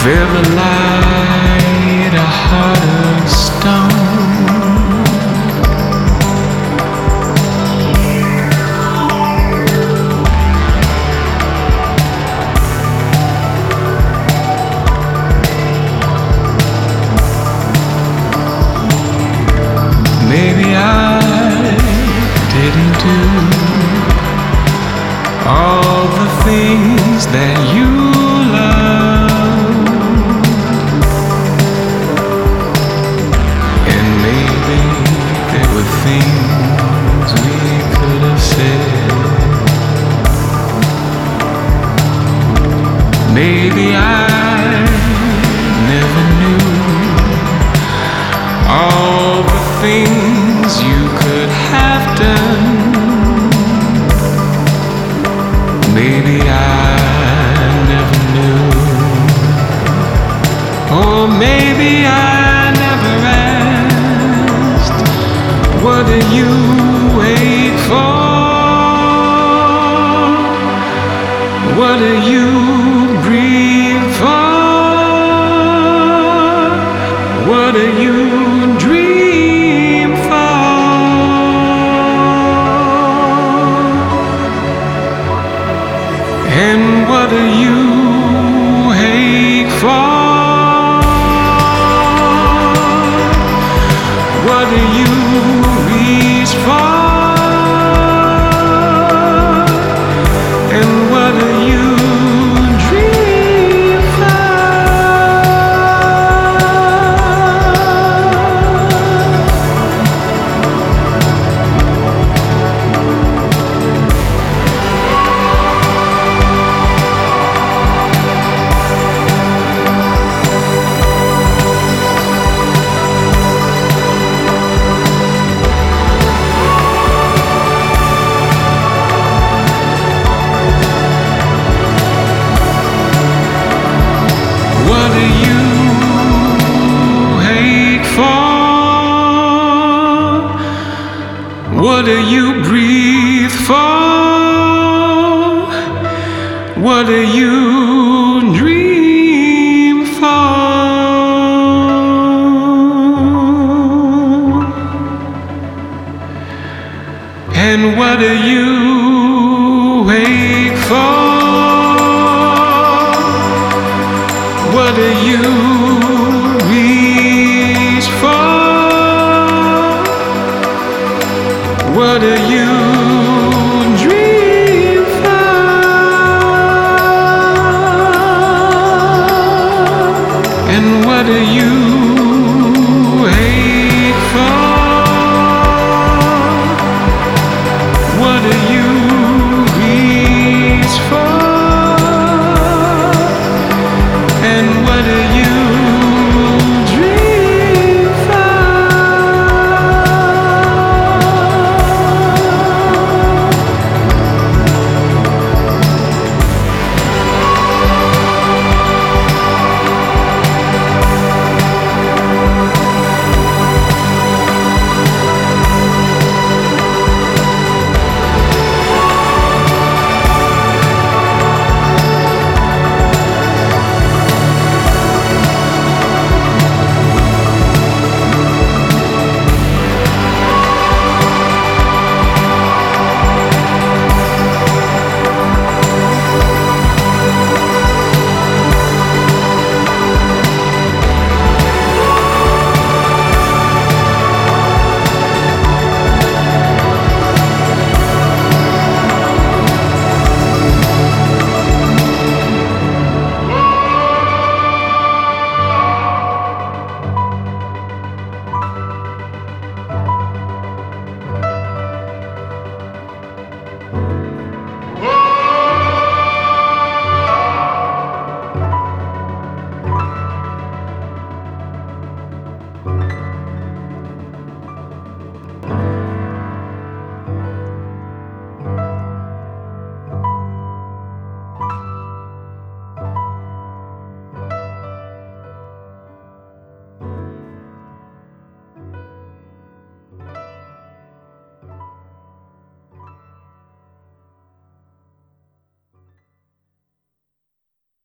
Feel the light, a heart of stone. Maybe I didn't do all the things that you love, and maybe there were things we could have said. Maybe I never knew all the things you could have done. Maybe I never knew. Or maybe I never asked. What do you wait for? What do you breathe for? What do you dream for? And what do you ache for? What do you reach for? And what do you dream for? What do you hate for? What do you breathe for? What do you